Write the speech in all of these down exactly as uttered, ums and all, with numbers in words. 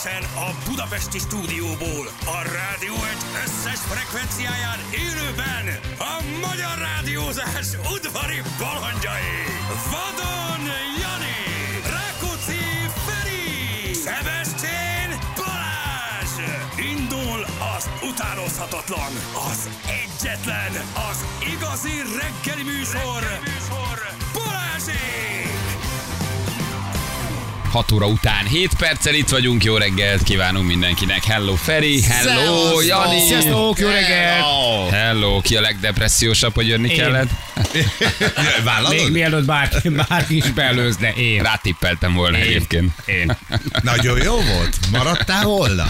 Egyenesen a budapesti stúdióból, a Rádió egy összes frekvenciáján élőben a magyar rádiózás udvari balandjai. Vadon Jani, Rákóczi Feri, Szebestén Balázs. Indul az utánozhatatlan, az egyetlen, az igazi reggeli műsor, reggeli műsor Balázsék! hat óra után hét perccel itt vagyunk, jó reggelt kívánunk mindenkinek. Hello Feri, hello Jani. Sziasztok, jó reggelt. Hello, ki a legdepressziósabb, hogy jönni Én. kellett? Vállalod? Még mielőtt bárki, bárki is beelőzne, én. Rátippeltem volna Én. egyébként. Én. Nagyon jó volt. Maradtál volna?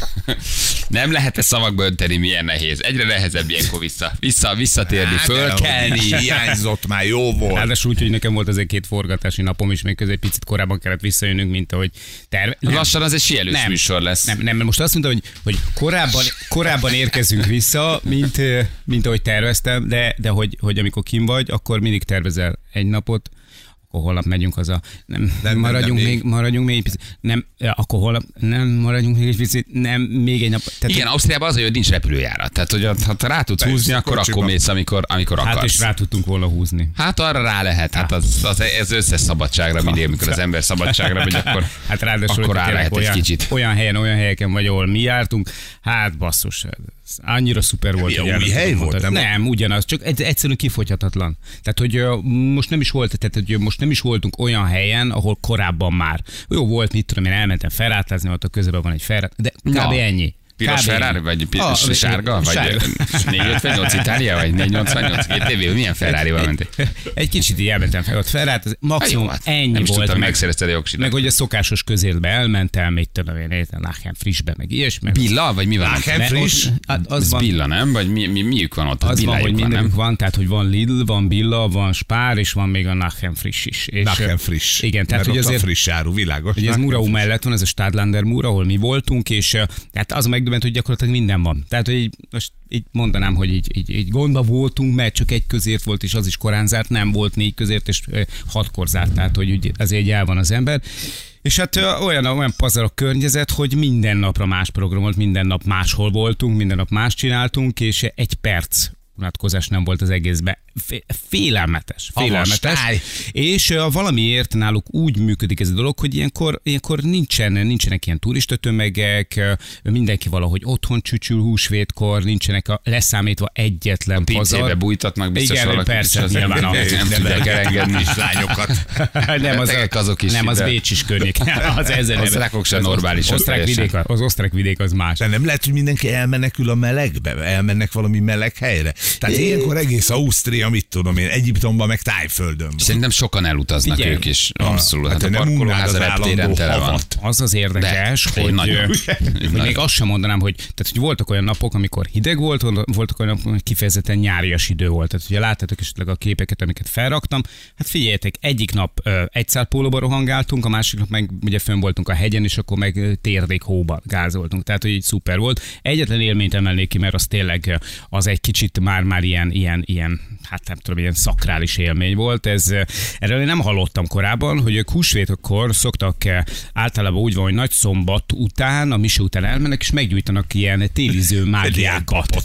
Nem lehet-e szavakba önteni, milyen nehéz. Egyre nehezebb ilyenkor vissza, vissza visszatérni, Hát, fölkelni. Hiányzott már, jó volt. Ráadásul úgy, hogy nekem volt azért két forgatási napom is, még közé picit korábban kellett visszajönnünk, mint ahogy terve... Nem. Lassan az egy sielős Nem. műsor lesz. Nem, nem, most azt mondta, hogy, hogy korábban, korábban érkezünk vissza, mint, mint ahogy terveztem, de, de hogy, hogy amikor kim vagy, akkor mindig tervezel egy napot, akkor holnap megyünk haza. Nem, nem maradjunk, nem, még, maradjunk még egy picit. Nem, akkor holnap, nem, maradjunk még egy picit. Nem, még egy nap. Tehát, Igen, Ausztriában az, hogy nincs repülőjárat. Tehát, hogy ha te rá tudsz húzni, akkor kocsiba. akkor mész, amikor, amikor hát akarsz. és rá tudtunk volna húzni. Hát arra rá lehet, hát az, az, ez összes szabadságra, mindig, amikor az ember szabadságra megy, akkor, Hát ráadásul, akkor hogy rá lehet olyan, egy kicsit. olyan helyen, olyan helyeken vagy, ahol mi jártunk, hát basszus, ez annyira szuper volt. Milyen hogy új el hely tudom volt, mondani. nem? Nem, ugyanaz, csak egy, egyszerűen kifogyhatatlan. Tehát, hogy ö, most nem is volt, tehát, hogy most nem is voltunk olyan helyen, ahol korábban már. Jó volt, mit tudom én, elmentem ferrátázni, ott a közelben van egy ferrát, de kb. Na. ennyi. Piros Kb. Ferrari, vagy piros Ah, sárga, vagy sárga. négy ötvennyolc Itália, vagy négy nyolcvannyolc gé té vé, milyen Ferrari-val mentél? Egy kicsit így elmentem fel, ott ferrát, maximum Jó, hát ennyi nem is volt. tudtam, meg, megszerezted a jogsit. meg hogy a szokásos közértbe elmentem, még tudom én, értem, Lachen Frischbe, meg ilyesmi. Billa, vagy mi van? Lachen ott? Frisch? Ott- hát az Ez van, Billa, nem? Vagy mi, mi, miük van ott? az van, hogy Billájuk van, mindenük nem? van, tehát hogy van Lidl, van Billa, van Spár, és van még a Lachen Frisch is. És, Lachen Frisch. Igen, tehát Mert hogy ott azért... a friss áru, világos. Ugye ez Lachen Murau Frisch. mellett van, ez a Stadlander Múr, ahol mi voltunk, és eh, hát az a megdöbbent, hogy gyakorlatilag minden van. Tehát, hogy így, most így mondanám, hogy így, így, így gondba voltunk, mert csak egy közért volt, és az is korán zárt, nem volt négy közért, és eh, hatkor zárt, tehát hogy úgy, azért így el van az ember. És hát ö, olyan, olyan pazarok környezet, hogy minden napra más program volt, minden nap máshol voltunk, minden nap más csináltunk, és egy perc vonatkozás nem volt az egészben. Fé- Félelmetes. Félelmetes. Havastály. És uh, valamiért náluk úgy működik ez a dolog, hogy ilyenkor, ilyenkor nincsen, nincsenek ilyen turistatömegek, uh, mindenki valahogy otthon csücsül húsvétkor, nincsenek a, leszámítva egyetlen Pincébe pazar. bújtatnak biztos Igen, valaki. persze, az- nyilván a- nem tudják elengedni. Lányokat. nem, az, Betegek azok is, nem, az de- Bécs is környék. Az ezer. Osztrákok sem normálisak Osztrák teljesen. vidék, az osztrák vidék az más. De nem lehet, hogy mindenki elmenekül a melegbe, elmennek valami meleg helyre. Tehát ilyenkor egész Ausztria, mit tudom én, Egyiptomban, meg Tájföldön van. Szerintem sokan elutaznak Figyelj. ők is. Abszolút. Hát Hát te a nem parkolóház a unnád az reptéren állandó tele van. havat. Az az érdekes, De, hogy, nagyon. hogy Nagyon. még azt sem mondanám, hogy, tehát, hogy voltak olyan napok, amikor hideg volt, voltak olyan napok, amikor kifejezetten nyárias idő volt. Tehát ugye láttátok esetleg a képeket, amiket felraktam. Hát figyeljetek, egyik nap ö, egy szál pólóba rohangáltunk, a másik nap meg ugye fönn voltunk a hegyen, és akkor meg ö, térdék hóba gázoltunk. Tehát, hogy így szuper volt. Egyetlen élményt emelnék ki, mert az tényleg ö, az egy kicsit már-már ilyen, ilyen, ilyen, hát nem tudom, ilyen szakrális élmény volt. Ez, ö, erről én nem hallottam korábban, hogy ők húsvétkor szoktak ö, általában úgy van, hogy nagy szombat után, a mise után elmennek, és meggyújtanak ilyen téliző mágiákat.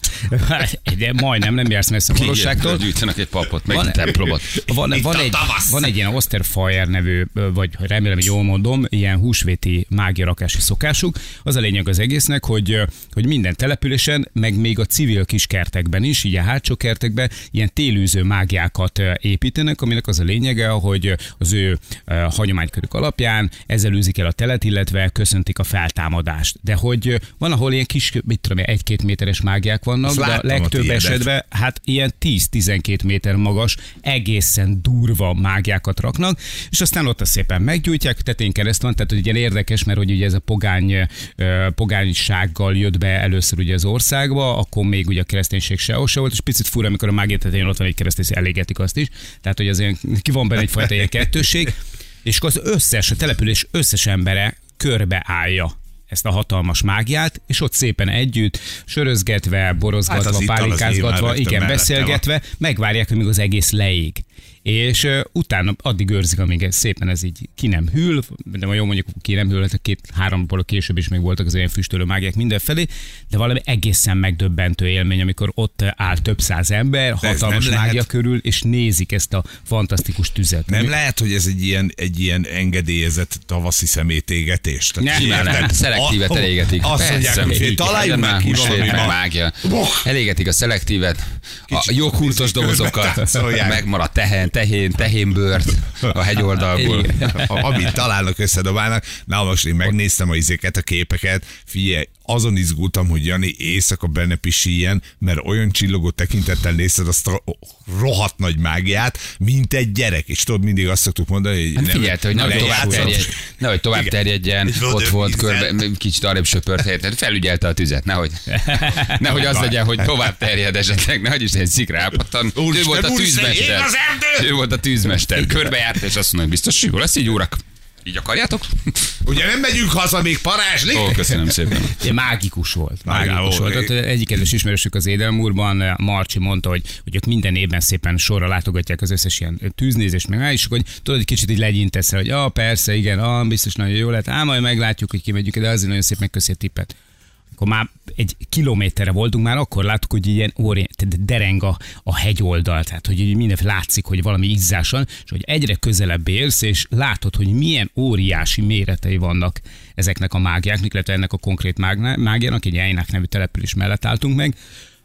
De majdnem, nem jársz messze a valóságtól. Gyűjtenek egy papot, meg Van- egy templomot. Van, Itt van, a egy, tavasz. van egy ilyen Osterfeuer nevű, vagy remélem, hogy jól mondom, ilyen húsvéti mágiarakási szokásuk. Az a lényeg az egésznek, hogy, hogy minden településen, meg még a civil kiskertekben is, így a hátsó kertekben ilyen télűző mágiákat építenek, aminek az a lényege, hogy az ő eh, hagyománykörük alapján ezzel űzik el a telet, illetve köszöntik a feltámadást. De hogy van, ahol ilyen kis, mit tudom én, egy-két méteres mágiák vannak, Azt de a láttam a legtöbb tiédet. esetben hát ilyen tíz-tizenkét méter magas, egészen durva mágiákat raknak, és aztán ott azt szépen meggyújtják, tetén kereszt van, tehát hogy ugye érdekes, mert hogy ugye ez a pogány, ö, pogánysággal jött be először ugye az országba, akkor még ugye a kereszténység sehol se volt, és picit fura, amikor a mágia tetején ott van egy keresztény, elégetik azt is, tehát hogy azért ki van benne egyfajta ilyen kettőség, és akkor az összes, a település összes embere körbeállja ezt a hatalmas mágiát, és ott szépen együtt, sörözgetve, borozgatva, Hát az ital az pálinkázgatva, nyilván rögtön igen, mellette beszélgetve, megvárják, amíg az egész leég. és uh, utána addig őrzik, amíg ez szépen ez így ki nem hűl, de ma jó mondjuk ki nem hűl, két-három napból később is még voltak az olyan füstölő mágiák mindenfelé, de valami egészen megdöbbentő élmény, amikor ott áll több száz ember, de hatalmas mágia lehet... körül, és nézik ezt a fantasztikus tüzet. Nem lehet, hogy ez egy ilyen, egy ilyen engedélyezett tavaszi szemétégetés? Nem, nem, szelektívet a, elégetik. Azt mondják, hogy találjunk meg ki valami mágia. Elégetik a szelektívet, a joghurtos dobozokat, megmaradt tehén, tehén, tehénbört a hegyoldalból. Amit találnak, összedobálnak. Na most én megnéztem a izéket, a képeket, figyelj, azon izgultam, hogy Jani éjszaka benne pisiljen, mert olyan csillogó tekintettel nézted azt a rohadt nagy mágiát, mint egy gyerek. És tudod, mindig azt szoktuk mondani, hogy... Hát figyelte, hogy nehogy tovább, terjed, nehogy tovább terjedjen, ott volt körbe, kicsit arrébb söpört helyet, felügyelte a tüzet, nehogy, nehogy az legyen, hogy tovább terjed esetleg, nehogy is egy szikra elpattan. Ő volt a tűzmester. Ő volt a tűzmester. Körbejárt, és azt mondja, hogy biztos jó lesz így, urak? Így akarjátok? Ugye nem megyünk haza még parázsni? Ó, köszönöm szépen. Mágikus volt. Mágikus volt. Ott egyik kedves ismerősük az Édelmúrban, Marcsi mondta, hogy, hogy ők minden évben szépen sorra látogatják az összes ilyen tűznézést, meg már is, hogy tudod, egy kicsit így legyintesz el, hogy ah, persze, igen, ah, biztos nagyon jó lett, ám majd meglátjuk, hogy kimegyünk, de azért nagyon szép megköszi a tippet. Akkor már egy kilométerre voltunk, már akkor láttuk, hogy ilyen óri, dereng a, a hegyoldal, tehát hogy minden látszik, hogy valami izzáson, és hogy egyre közelebb érsz, és látod, hogy milyen óriási méretei vannak ezeknek a mágiáknak, illetve ennek a konkrét mágiának, egy Ejnák nevű település mellett álltunk meg.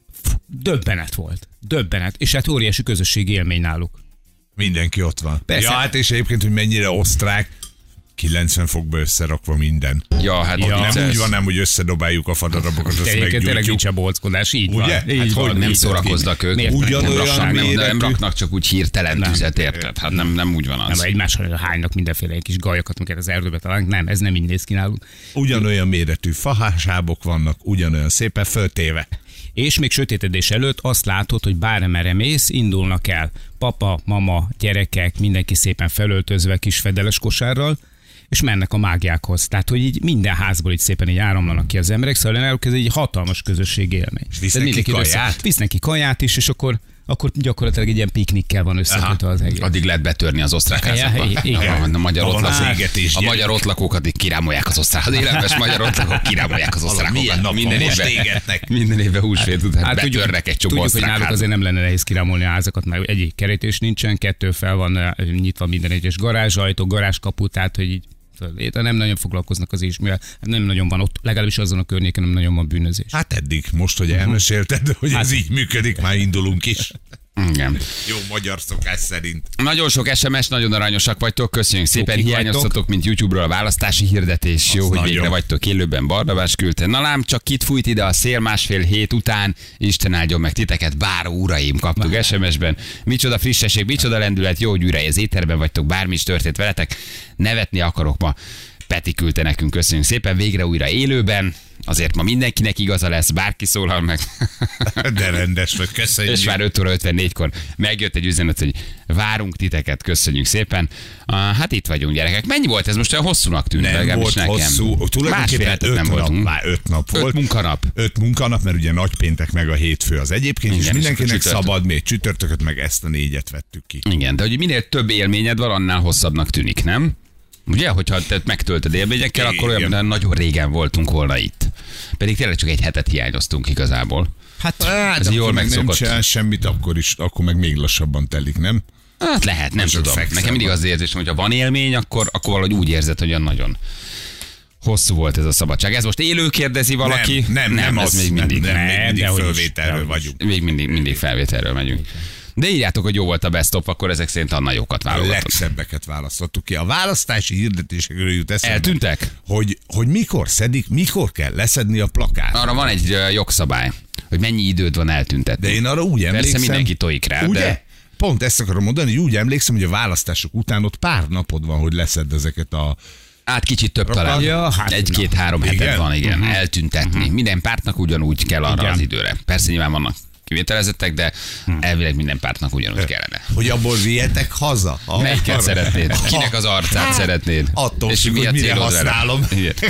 Döbbenet volt. Döbbenet. És hát óriási közösségi élmény náluk. Mindenki ott van. Persze. Ja, hát és egyébként, hogy mennyire osztrák, kilencven fokba összerakva minden. Ja, hát ja. Nem úgy van, nem, hogy összedobáljuk a fadarabokat, azt meggyújtjuk. Tényleg nincs a bolckodás, így ugye? van. Így hát van. Nem szórakoznak ők. Ugyanolyan nem, méretű. nem raknak csak úgy hirtelen tüzet, érted? Hát nem, nem úgy van az. Nem, egymásra hánynak mindenféle kis gajakat, amiket az erdőbe találunk. Nem, ez nem így néz ki nálunk. Ugyanolyan méretű fahásábok vannak, ugyanolyan szépen föltéve. És még sötétedés előtt azt látod, hogy bármerre mész, indulnak el papa, mama, gyerekek, mindenki szépen felöltözve kis fedeles kosárral, és mennek a mágiákhoz. Tehát, hogy így minden házból így szépen így áramlanak ki az emberek, szóval náluk ez egy hatalmas közösségi élmény. És visznek ki kaját? Visznek ki kaját is, és akkor akkor gyakorlatilag egy ilyen piknikkel van összekötve az egész. Addig lehet betörni az osztrák házakba. Igen. A magyar ott az a magyar ott lakók addig kirámolják az osztrák. Az élelmes magyar ott lakók kirámolják az osztrákokat. Minden évben, minden évben húsvét után hát, betörnek egy csomó osztrák. Tudjuk, hogy náluk azért nem lenne nehéz kirámolni a házakat, mert egyik kerítés nincsen, kettő fel van nyitva minden egyes garázsajtó, garázskapu, tehát hogy így nem nagyon foglalkoznak az is, mivel nem nagyon van ott, legalábbis azon a környéken nem nagyon van bűnözés. Hát eddig, most, hogy elmesélted, hogy hát, ez így működik, már indulunk is. Igen. Jó magyar szokás szerint. Nagyon sok es em es, nagyon aranyosak vagytok, köszönjük szépen, hiányoztatok, mint YouTube-ról a választási hirdetés. Jó, hogy végre vagytok élőben, Barnabás küldte. Na lám, csak kit fújt ide a szél másfél hét után, Isten áldjon meg titeket, báró uraim, kaptuk es em es-ben. Micsoda frissesség, micsoda lendület, jó, hogy újra az éterben vagytok, bármi is történt veletek. Nevetni akarok ma. Peti küldte nekünk, köszönjük szépen, végre újra élőben. Azért ma mindenkinek igaza lesz, bárki szólal meg. De rendes vagy, köszönjük. És már öt óra ötvennégykor megjött egy üzenet, hogy várunk titeket, köszönjük szépen. Uh, hát itt vagyunk, gyerekek. Mennyi volt ez most? Olyan hosszúnak tűnt. Nem volt nekem. Hosszú. Tulajdonképpen öt, nem nap, már öt nap volt. Öt munkanap. Öt munkanap, mert ugye nagypéntek meg a hétfő az egyébként, igen, és mindenkinek és szabad, még csütörtököt meg ezt a négyet vettük ki. Igen, de hogy minél több élményed van, annál hosszabbnak tűnik, nem? Ugye, hogyha te megtöltöd élményekkel, igen, akkor olyan, nagyon régen voltunk volna itt. Pedig tényleg csak egy hetet hiányoztunk igazából. Hát, hát ez jól megszokott. Nem csinál semmit, akkor is, akkor meg még lassabban telik, nem? Hát lehet, nem tudom. Nekem mindig az érzésem, hogy ha van élmény, akkor, akkor valahogy úgy érzed, hogy olyan nagyon hosszú volt ez a szabadság. Ez most élő kérdezi valaki? Nem, nem, nem, nem ez az, még mindig. Nem, nem, még mindig fölvételről vagyunk. Még mindig, mindig felvételről megyünk. De írjátok, hogy jó volt a best of, akkor ezek szerint a jókat válogatott. A legszebbeket választottuk ki. A választási hirdetésekről jut eszembe. Eltűntek? Hogy, hogy mikor szedik, mikor kell leszedni a plakát. Arra van egy jogszabály, hogy mennyi időd van eltüntetni. De én arra úgy emlékszem. Persze mindenki tojik rá, ugye? De... Pont ezt akarom mondani, hogy úgy emlékszem, hogy a választások után ott pár napod van, hogy leszed ezeket a... Hát kicsit több Rakad? talán. Ja, hát Egy-két-három heted igen? van, igen. Uh-huh. Eltüntetni. Uh-huh. Minden pártnak ugyanúgy kell arra igen. az időre. Persze nyilván vannak kivételezettek, de hmm. elvileg minden pártnak ugyanúgy kellene. Hogy abból vihetek haza? Ah, melyiket arra. szeretnéd? Kinek az arcát hát, szeretnéd? Attól és függ, mi a hogy mire célod használom.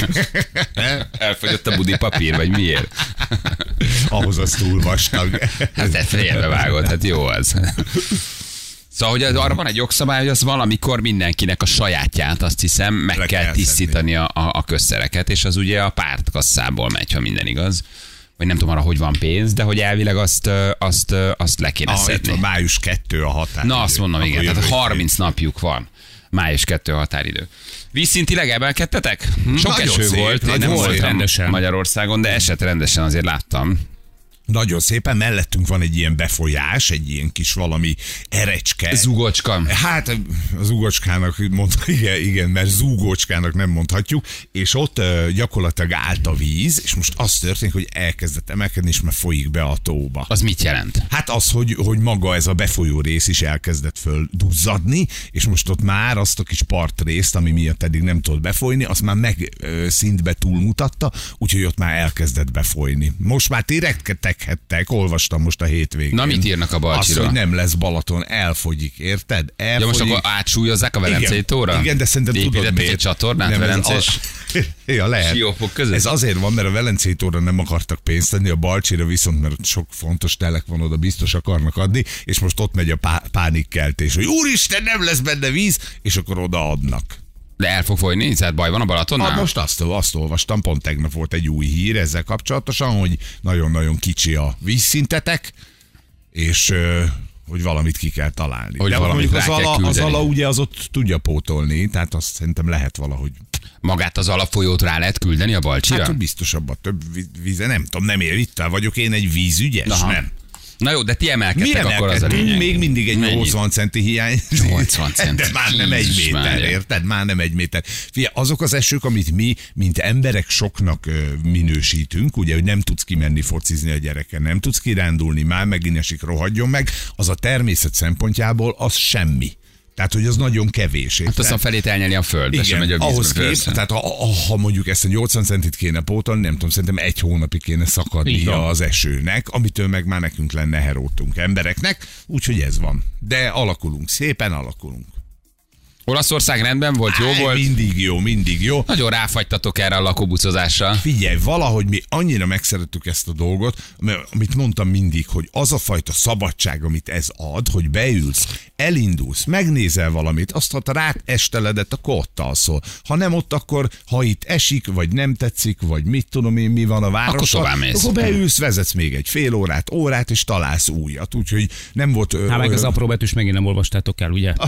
Elfogyott a budi papír, vagy miért? Ahhoz az túl vastag. Hát te félbe vágod, hát jó az. Szóval, hogy az, arra van egy jogszabály, hogy az valamikor mindenkinek a sajátját, azt hiszem, meg Le kell, kell tisztítani a, a, a közszereket, és az ugye a pártkasszából megy, ha minden igaz. Vagy nem tudom arra, hogy van pénz, de hogy elvileg azt, azt, azt le kéne Ah, szedni. itt van május kettő a határ. Na, azt mondom, igen, tehát harminc napjuk van. május kettő határidő. Vízszintileg emelkedtetek? Sok Nagyon eső szép, volt, én nagyon nem szép. voltam Rendesen. Magyarországon, de esett rendesen, azért láttam. Nagyon szépen, mellettünk van egy ilyen befolyás, egy ilyen kis valami erecske. Zugocska. Hát az ugocskának mondta, igen, igen, mert zúgócskának nem mondhatjuk, és ott uh, gyakorlatilag állt a víz, és most az történik, hogy elkezdett emelkedni, és már folyik be a tóba. Az mit jelent? Hát az, hogy, hogy maga ez a befolyó rész is elkezdett földuzzadni, és most ott már azt a kis partrészt, ami miatt eddig nem tudott befolyni, azt már meg ö, szintbe túlmutatta, úgyhogy ott már elkezdett befolyni. Most már ti retteghettek, olvastam most a hétvégén. Na, mit írnak a Balcsiról? Azt, hogy nem lesz Balaton, elfogyik, érted? Elfogyik. Ja, most akkor átsúlyozzák a Velencei tóra? Igen, de szerintem tudod Építettek miért. egy csatornát Nem, ez Velencés a- Ja, lehet. siófok között? Ez azért van, mert a Velencei tóra nem akartak pénzt tenni, a Balcsira viszont, mert sok fontos telek van oda, biztos akarnak adni, és most ott megy a pá- pánikkeltés, hogy úristen, nem lesz benne víz, és akkor odaadnak. De el fog folyni? Tehát baj van a Balatonnál? Ah, most azt, azt olvastam, pont tegnap volt egy új hír ezzel kapcsolatosan, hogy nagyon-nagyon kicsi a vízszintetek, és ö, hogy valamit ki kell találni. Hogy de valamit mondjuk rá az kell ala, az küldeni. ala ugye az ott tudja pótolni, tehát azt szerintem lehet valahogy. Magát az alapfolyót rá lehet küldeni a Balcsira? Hát, hogy biztosabban több víz- víze, nem tudom, nem ér, itt vagyok én egy vízügyes, Aha. nem. Na jó, de ti emelkedtek, Mi akkor az a emelkedtünk? lényeg. Még mindig egy Mennyit? nyolcvan centi hiány. nyolcvan centi. De már nem egy Jézus méter, Mária. érted? Már nem egy méter. Figyelj, azok az esők, amit mi, mint emberek soknak ö, minősítünk, ugye, hogy nem tudsz kimenni focizni a gyereken, nem tudsz kirándulni, már megint esik, rohadjon meg, az a természet szempontjából az semmi. Tehát, hogy az nagyon kevés. Hát azt a felét elnyeli a föld, de sem megy a ahhoz vízbe. kép, persze. tehát ha, ha mondjuk ezt a nyolcvan centit kéne pótolni, nem tudom, szerintem egy hónapig kéne Így szakadnia van. az esőnek, amitől meg már nekünk lenne herótunk embereknek, úgyhogy ez van. De alakulunk, szépen alakulunk. Olaszország rendben volt, jó Áj, volt. Mindig jó, mindig jó. Nagyon ráfagytatok erre a lakóbucozásra. Figyelj, valahogy mi annyira megszerettük ezt a dolgot, mert amit mondtam mindig, hogy az a fajta szabadság, amit ez ad, hogy beülsz, elindulsz, megnézel valamit, azt ha rád esteledet, akkor ott alszol. Ha nem ott, akkor ha itt esik, vagy nem tetszik, vagy mit tudom én, mi van a városon, tovább mész. akkor beülsz, vezetsz még egy fél órát, órát, és találsz újat. Úgyhogy nem volt... ö, Hát meg az olyan- apró betűs megint nem olvastátok el, ugye?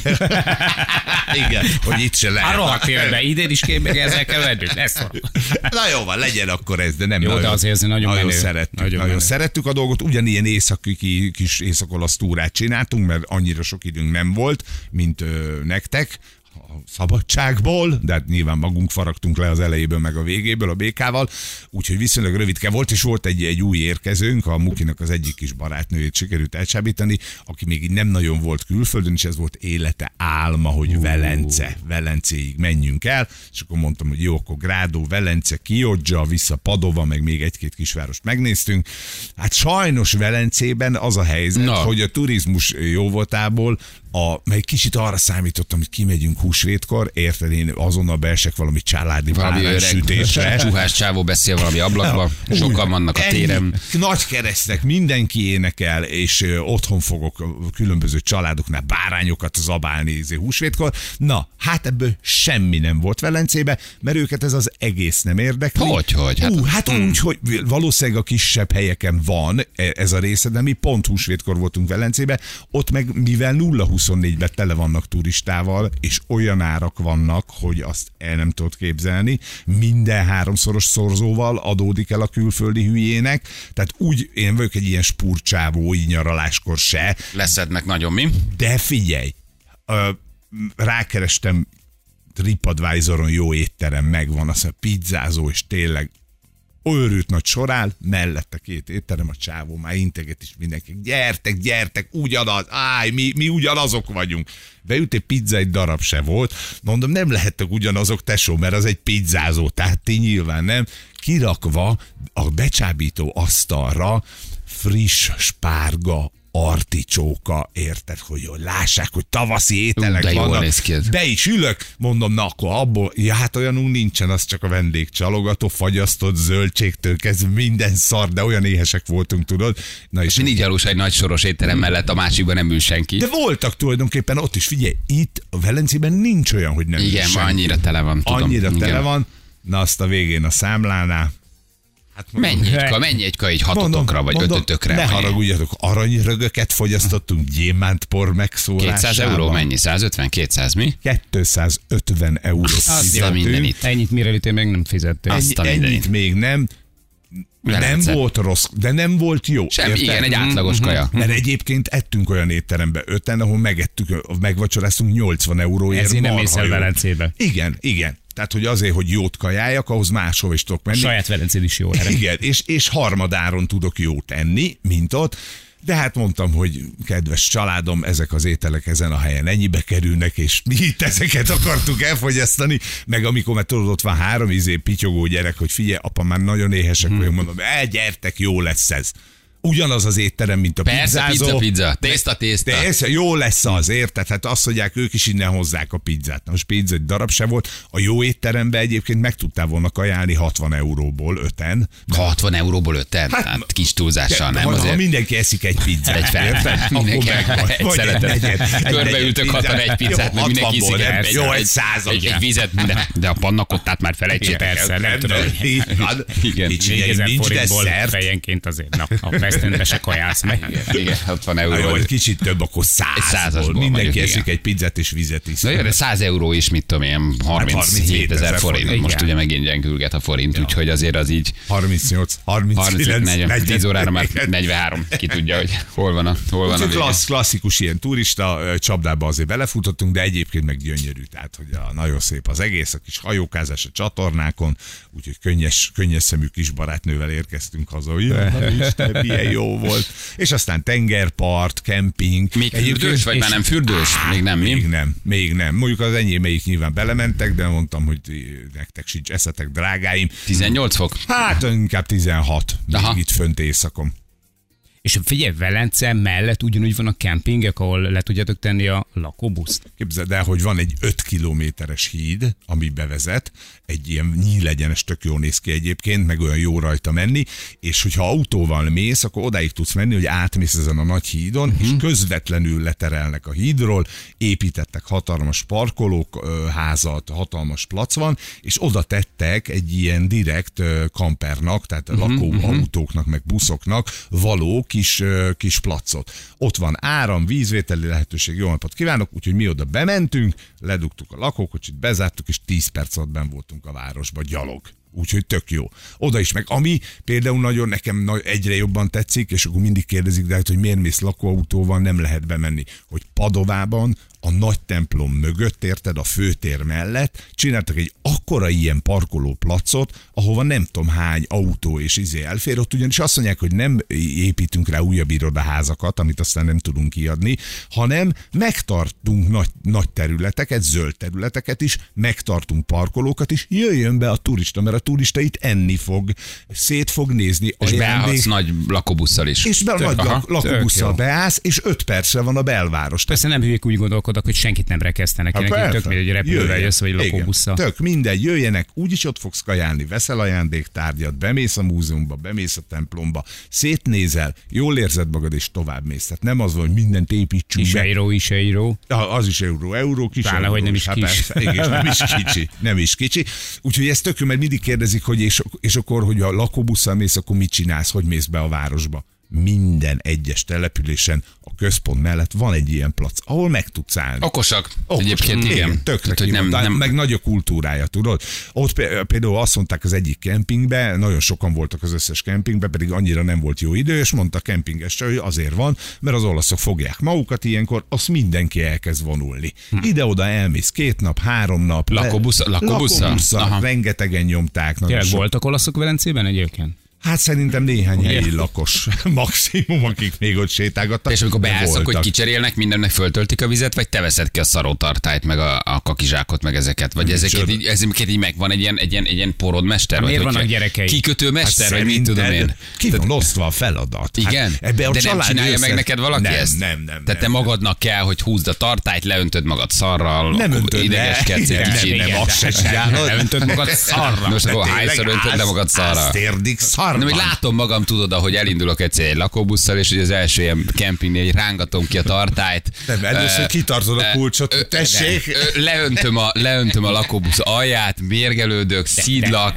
Igen, hogy itt se lehet. A rohadt életben idén is képbe ezzel kell vennünk. Ezt van. Na jó van, legyen akkor ez, de nem Jó, de nagyon, azért ez nagyon nagyon menő. szerettük. Nagyon Nagyon, menő. szerettük a dolgot, ugyanilyen északi kis észak-olasz túrát csináltunk, mert annyira sok időnk nem volt, mint ö, nektek, a szabadságból, de hát nyilván magunk faragtunk le az elejéből, meg a végéből a békával, úgyhogy viszonylag rövidke volt, és volt egy, egy új érkezőnk, a Mukinak az egyik kis barátnőjét sikerült elcsábítani, aki még így nem nagyon volt külföldön, és ez volt élete álma, hogy Velence, Velencéig menjünk el, és akkor mondtam, hogy jó, akkor Grádó, Velence, Chioggia, vissza Padova, meg még egy-két kisvárost megnéztünk. Hát sajnos Velencében az a helyzet, Na. hogy a turizmus jóvoltából a, meg kicsit arra számítottam, hogy kimegyünk húsvétkor, érted, én azonnal beesek valami családi Valami öreg sütésre. csuhás csávó beszél valami ablakba. Sokan vannak a Ennyi. téren. Nagy keresztek, mindenki énekel, és ö, otthon fogok a különböző családoknál bárányokat zabálni izé, húsvétkor. Na, hát ebből semmi nem volt Velencébe, mert őket ez az egész nem érdekli. Hogy, hogy? Hát- Ú, hát úgy, hogy valószínűleg a kisebb helyeken van e- ez a része, de mi pont húsvétkor voltunk Velencébe, ott meg mivel nulla huszonnégyben tele vannak turistával, és olyan árak vannak, hogy azt el nem tudod képzelni, minden háromszoros szorzóval adódik el a külföldi hülyének, tehát úgy, én vagyok egy ilyen spurcsávó, így nyaraláskor se, Leszednek nagyon mi? de figyelj, ö, rákerestem TripAdvisoron, jó étterem megvan, az a pizzázó, és tényleg őrült nagy sor áll, mellette két étterem, a csávó már integet is mindenki. Gyertek, gyertek, ugyanaz, áj, mi, mi ugyanazok vagyunk. Beült egy pizza, egy darab se volt. Mondom, nem lehettek ugyanazok, tesó, mert az egy pizzázó, tehát ti nyilván nem. Kirakva a becsábító asztalra friss spárga, articsóka, érted, hogy hogy lássák, hogy tavaszi ételek uh, vannak. Néz Be is ülök, mondom, na akkor abból, ja, hát olyanunk nincsen, az csak a vendégcsalogató, fagyasztott zöldségtől kezdve minden szar, de olyan éhesek voltunk, tudod. Na és mindig gyalús egy nagy soros étterem mellett, a másikban nem ül senki. de voltak tulajdonképpen ott is, figyelj, itt a Velencében nincs olyan, hogy nem Igen, ül senki. annyira tele van, tudom. Annyira Igen. tele van, na azt a végén a számlánál. Hát Mennyi egy ka, mennyi egy ka, egy hatotokra, vagy mondom, ötötökre? Ne vagy- haragudjatok, aranyörögöket fogyasztottunk, gyémántpor megszórásával. kétszáz euró mennyi? százötven kétszáz mi? kétszázötven eurót Azt a fizettünk. mindenit. Ennyit Mirelitén meg nem fizettél. Azt a Ennyi, mindenit. ennyit még nem. Nem Velence. volt rossz, de nem volt jó. Sem, érted? igen, egy átlagos kaja. Mert egyébként ettünk olyan étterembe öten, ahol megettük, megvacsoráztunk nyolcvan euróért. Ezért nem marha mész el jó. Velencébe. Igen, igen. Tehát, hogy azért, hogy jót kajáljak, ahhoz máshova is tudok menni. Saját Velencéd is jó erre. Igen, és, és harmadáron tudok jót enni, mint ott. De hát mondtam, hogy kedves családom, ezek az ételek ezen a helyen ennyibe kerülnek, és mi itt ezeket akartuk elfogyasztani, meg amikor már tudod, ott van három izé pityogó gyerek, hogy figyelj, apa, már nagyon éhesek Hmm. vagyunk, mondom, e, gyertek, jó lesz ez. Ugyanaz az étterem, mint a Persze, pizzázó. pizza, pizza. Tészta, tészta. Persze, jó lesz az, érted? Hát azt mondják, ők is innen hozzák a pizzát. Na, most pizza egy darab se volt. A jó étteremben egyébként meg tudtál volna kajálni hatvan euróból öten. hatvan euróból öten? Hát, hát kis túlzással, nem ha, azért. ha mindenki eszik egy pizzát, Egy fel. érted? Akkor Mindenki megvan. egy Vagy szeletet. negyed, egy Körbeültök negyed hatan egy pizzát, Jó, meg mindenki hatvanból, iszik nem? egy- Jó, egy egy- százat. Egy, egy vizet, de, de a pannakottát már felejtsék. Persze, nem tudom. Igen. négyezer Nincs forintból desszert. fejenként azért, na, a West Endbe se kajálsz meg. Igen, hatvan Na jó, euró. egy kicsit több, akkor százból. százasból Mindenki vagyok, eszik igen. egy pizzát és vizet is. Na jó, de száz euró is, mit tudom én, harminchét ezer forint. forint. Most Igen. ugye megint gyengülget a forint, úgyhogy azért az így harmincnyolc, harminckilenc, harmincöt, tíz órára már negyven. negyvenhárom. Ki tudja, hogy hol van a, hol van a Úgyhogy vége. klassz, klasszikus ilyen turista ö, csapdába azért belefutottunk, de egyébként meg gyönyörű. Tehát, hogy a, nagyon szép az egész, a kis hajókázás a csatornákon, úgyhogy könnyes, könnyes szemű kis barátnővel érkeztünk haza. Jaj, Isten, milyen jó volt. És aztán tengerpart, kemping. Még fürdős, vagy már nem fürdős? Még nem, mi? Még nem, még nem. Mondjuk az enyémeik nyilván belementek, de mondtam, hogy nektek sincs eszetek, drágáim. tizennyolc fok? Hát inkább tizenhat, Aha. még itt fönt éjszakon. És figyelj, Velence mellett ugyanúgy van a kempingek, ahol le tudjátok tenni a lakóbuszt. Képzeld el, hogy van egy öt kilométeres híd, ami bevezet, egy ilyen nyílegyenes, tök jól néz ki egyébként, meg olyan jó rajta menni, és hogyha autóval mész, akkor odáig tudsz menni, hogy átmész ezen a nagy hídon, uh-huh. és közvetlenül leterelnek a hídról, építettek hatalmas parkolók, ö, házat, hatalmas plac van, és oda tettek egy ilyen direkt ö, kampernak, tehát uh-huh, lakóautóknak, meg buszoknak való kis, ö, kis placot. Ott van áram, vízvételi lehetőség, jó napot kívánok, úgyhogy mi oda bementünk, ledugtuk a lakókocsit, bezártuk, és tíz perc alatt benn voltunk a városba, gyalog. Úgyhogy tök jó. Oda is meg. Ami például nagyon nekem egyre jobban tetszik, és akkor mindig kérdezik, de hát, hogy miért mész lakóautóval, nem lehet bemenni. Hogy Padovában a nagy templom mögött, érted, a főtér mellett csináltak egy akkora ilyen parkoló placot, ahova nem tudom hány autó és izé elfér, ott ugyanis azt mondják, hogy nem építünk rá újabb irodaházakat, amit aztán nem tudunk kiadni, hanem megtartunk nagy, nagy területeket, zöld területeket is, megtartunk parkolókat is, jöjjön be a turista, mert a turista itt enni fog, szét fog nézni. És ajándék- beállhatsz nagy lakóbusszal is. és be a nagy Aha, lakóbusszal jó. beállsz, és öt percre van a belváros. Persze nem hülyék úgy gondolkodnak, hogy senkit nem rekesztenek. Hát Nekik persze. tök mindegy, hogy repülővel Jöjjön. jössz, vagy Igen. lakóbusszal. Tök mindegy, jöjjenek, úgyis ott fogsz kajálni, veszel ajándéktárgyat, bemész a múzeumba, bemész a templomba, szétnézel, jól érzed magad, és tovább mész. Tehát nem az van, hogy mindent építsünk Is be. euró, is euró. Ah, az is euró, euró, kis Pláne, euró, hogy nem is hát kis. persze, igen, nem is kicsi, nem is kicsi. Úgyhogy ez tök jó, mert mindig kérdezik, hogy és, és akkor, hogy a lakóbusszal mész, akkor mit csinálsz, hogy mész be a városba. Minden egyes településen a központ mellett van egy ilyen plac, ahol meg tudsz állni. Okosak. Okos. Egyébként igen. Tökre Tehát, hogy nem, kimondták, nem, meg nagy a kultúrája, tudod? Ott pé- például azt mondták az egyik kempingbe, nagyon sokan voltak az összes kempingbe, pedig annyira nem volt jó idő, és mondta a kempinges, hogy azért van, mert az olaszok fogják magukat ilyenkor, azt mindenki elkezd vonulni. Hm. Ide-oda elmész két nap, három nap. Lakóbusz- lakóbusszal? Lakóbusszal, Aha. rengetegen nyomták. nagyon Tényleg sok- voltak olaszok Velencében egyébként? Hát szerintem néhány helyi lakos maximum, akik még ott sétálgattak. És amikor beállsz, voltak. hogy kicserélnek, mindennek föltöltik a vizet, vagy te veszed ki a szarótartályt, meg a, a kakizsákot, meg ezeket? Vagy ezeket így, ezeket így megvan egy ilyen, egy ilyen, egy ilyen porodmester? Miért vagy vannak gyerekei? Kikötőmester, hát vagy mit tudom én? Ki van osztva a feladat. Igen? Hát ebbe a de nem csinálja össze... meg neked valaki nem, ezt? Nem, nem, Tehát te nem, magadnak kell, hogy húzd a tartályt, leöntöd magad szarral, nem öntöd, idegeskedsz egy kicsit. Nem, nem, azt se csinálod. Leöntöd magad szarra. Most akkor hányszor öntöd le magad szarra? Térdig szarban. Nem, hogy látom magam, tudod, ahogy elindulok egyszer egy lakóbusszal, és hogy az első ilyen kempingnél rángatom ki a tartályt. Nem, először kitartod a kulcsot, tessék. Leöntöm a, leöntöm a lakóbusz alját, mérgelődök, szídlak,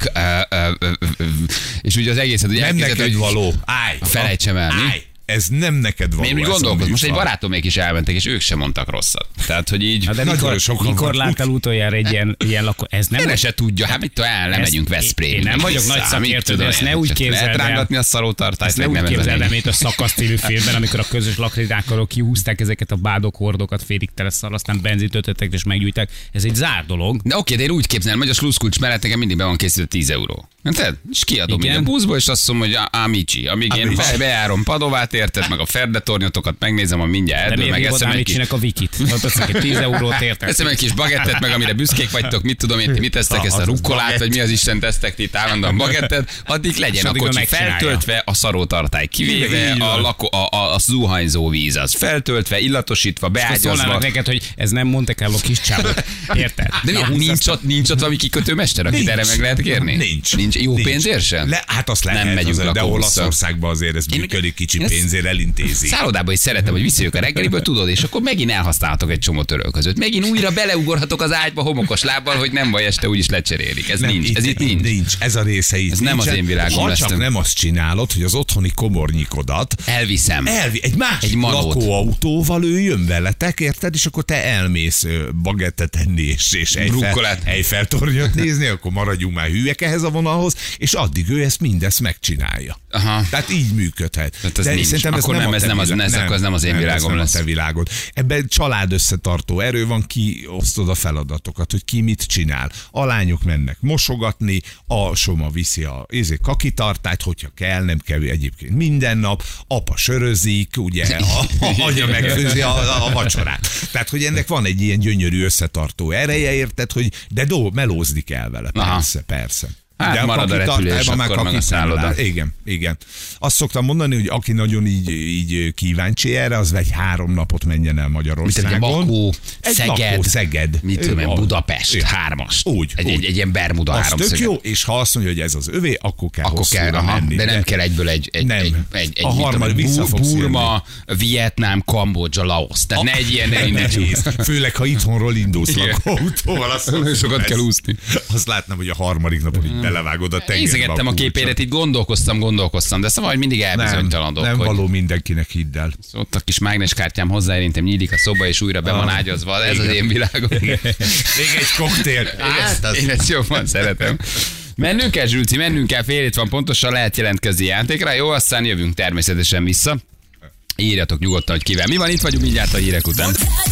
és ugye az egészet, ugye nem neked hogy való. Állj. Felejtsem el, mi? Állj. Ez nem neked való. Én úgy gondolkodom, most egy barátomék is elmentek, és ők sem mondtak rosszat. Tehát, hogy így... Na de Nagyon mikor, sokan mikor van. láttál utoljára egy ilyen, ilyen lakó? Ez nem... Erre se tudja, hát mit tudom, el, lemegyünk Veszprém. Én nem vagyok nagy szakértő, de ezt ne úgy képzeld Lehet el. rángatni a szarótartályt, Ezt ne meg úgy nem képzeld el, ezen. mint a Szakasz című filmben, amikor a közös lakridákról kihúzták ezeket a bádok, hordokat félig tele szar, aztán benzint ötöttek és meggyújták. Ez egy zár dolog. De oké, de én úgy képzelem, hogy a sluszkulcs mellett nekem mindig be van készítve tíz euró. Érted? És kiadom így a buszból, és azt mondom, hogy a- Amici, amíg én be- bejárom Padovát, érted, meg a Ferdetornyotokat megnézem, a mindjárt De eldől, miért meg hívod eszem egy kis, Amicinek a Vikit? Ott azt mondja, tíz eurót értek. eszem egy kis bagettet, meg amire büszkék vagytok, mit tudom én, ti mit tesztek, ezt a Az rukkolát, bagett. vagy mi az Isten tesztek ti itt állandóan bagettet, addig legyen És a addigra kocsi megcsinálja. feltöltve, a szarótartály kivéve, Így a, van. lakó, a, a, a zuhanyzó víz az feltöltve, illatosítva, Akkor beágyazva. szólnának neked, hogy ez nem Monte Carlo kis csávó. Érted? De mi, Na, húzz nincs, azt a- ott, nincs ott valami kikötőmester, akit Nincs. erre meg lehet kérni? Nincs. Nincs. Jó Nincs. pénzért sem? Le, hát azt lehet, Nem megyünk az, de lakóbusszal. Olaszországban azért ez Én- működik, kicsi én ezt- pénzért elintézi. Szállodában is szeretem, hogy visszajövök a reggeliből, tudod, és akkor megint elhasználhatok egy csomó törölközőt. Megint újra beleugorhatok az ágyba homokos lábbal, hogy nem baj, este úgyis lecserélik. Ez Nem, nincs. Ez itt nincs. nincs. Ez a része itt Ez nem nincsen. az én világom Ha lesz. csak nem azt csinálod, hogy az otthoni komornyikodat Elviszem. elvi, egy másik Egy manót. lakóautóval ő jön veletek, érted? És akkor te elmész ö, bagettet enni és, és Eiffel, Brukkolát. Eiffel tornyot nézni, akkor maradjunk már hülyek ehhez a vonalhoz, és addig ő ezt mindezt megcsinálja. Aha. Tehát így működhet. Tehát ez De nincs. szerintem Akkor nem, a ez te nem az- világ- ez akkor ez nem az én ez világom nem lesz. a te világod. Ebben család összetartó erő van, ki osztod a feladatokat, hogy ki mit csinál. A lányok mennek mosogatni, a soma viszi a izé, kakitartályt, hogyha kell, nem kell egyébként minden nap, apa sörözik, ugye, a, a anya megfőzi a, a, a vacsorát. Tehát, hogy ennek van egy ilyen gyönyörű összetartó ereje, érted, hogy de do, melózni kell vele, Aha. persze, persze. Hát de marad a repülés, kakitartályban már akkor meg a kakit nem szálloda. áll. Igen, igen. Azt szoktam mondani, hogy aki nagyon így, így kíváncsi erre, az egy három napot menjen el Mint Magyarországon. egy Bakó, Egy Szeged, Bakó, Szeged. mit tudom én, A- Budapest, Igen. hármas. Úgy, Egy, úgy. egy, egy ilyen Bermuda Az háromszöget. tök jó, és ha azt mondja, hogy ez az övé, akkor kell Akkor kell, hosszúra aha, menni. de nem kell egyből egy, egy, Nem. egy, egy, egy A mit harmadik tudom én, vissza Bu- fogsz Burma, Vietnám, Kambodzsa, Laosz. Tehát ne egy ilyen elindítás. Nehéz. Főleg, ha itthonról indulsz Igen. lakóautóval. azt Nagyon mondom, sokat ez- kell úszni. Azt látnám, hogy a harmadik napon így belevágod a tengerbe. Nézegettem a kulcsot. képéret, itt gondolkoztam, gondolkoztam, de szóval hogy mindig Nem, elbizonytalanodok. nem hogy való mindenkinek, hidd el. ott a kis mágneskártyám hozzáérintem, nyílik a szoba, és újra be van Ah, ágyazva. Ez az igen. én világom. Még egy koktél. Hát, az... Én ezt jobban szeretem. Mennünk kell, Zsülci, mennünk kell, fél hét van pontosan, lehet jelentkezni játékra. Jó, aztán jövünk természetesen vissza. Írjatok nyugodtan, hogy kivel. Mi van, itt vagyunk mindjárt a hírek után.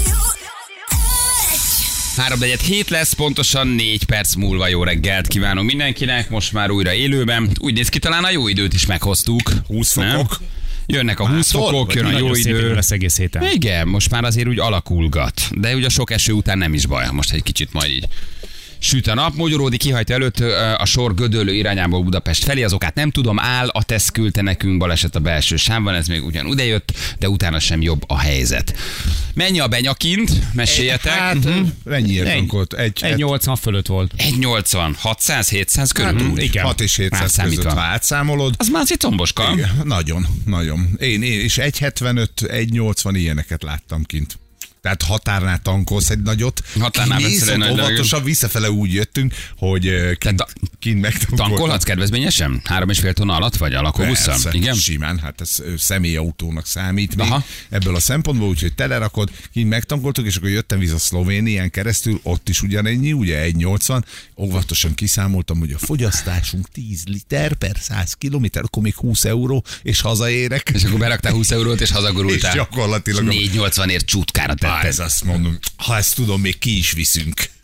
Három negyed hét lesz, pontosan négy perc múlva jó reggelt kívánunk mindenkinek, most már újra élőben. Úgy néz ki, talán a jó időt is meghoztuk. húsz nem? fokok. Jönnek a húsz fokok, jön a jó Nagyon szép idő idő. lesz egész héten. Igen, most már azért úgy alakulgat. De ugye a sok eső után nem is baj, most egy kicsit majd így süt a nap. Mogyoródi kihajtja előtt ö, a sor Gödöllő irányából Budapest felé. Az okát nem tudom, áll, a TESZ küldte nekünk baleset a belső sávban, ez még ugyan ide jött, de utána sem jobb a helyzet. Mennyi a benyakint? Meséljetek. Hát, Mhm. mennyiért Egy- tankot? Egy, Egy nyolcvan fölött volt. egy nyolcvan, hatszáz, hétszáz körül. Hát úgy. Igen. hat és hétszáz Már között, számítva. ha átszámolod. Az már azért comboska. Igen, nagyon, nagyon. Én, én is egy hetvenöt, egy nyolcvan ilyeneket láttam kint. Tehát határnál tankolsz egy nagyot. Határnál Kimész, veszel egy ott nagy óvatosan visszafele úgy jöttünk, hogy ö, kint, Tehát kint megtankoltam. Tankolhatsz kedvezményesen? Három és fél tonna alatt vagy a lakóbusszal? Persze, Igen? simán, hát ez ö, személyautónak számít még Aha. ebből a szempontból, úgyhogy telerakod, kint megtankoltuk, és akkor jöttem vissza Szlovénián keresztül, ott is ugyanennyi, ugye egy nyolcvan, óvatosan kiszámoltam, hogy a fogyasztásunk tíz liter per száz kilométer, akkor még húsz euró, és hazaérek. És akkor beraktál húsz eurót, és hazagurultál. És gyakorlatilag a- négy nyolcvanért csutkára Á, tetted. ez azt mondom, ha ezt tudom, még ki is viszünk.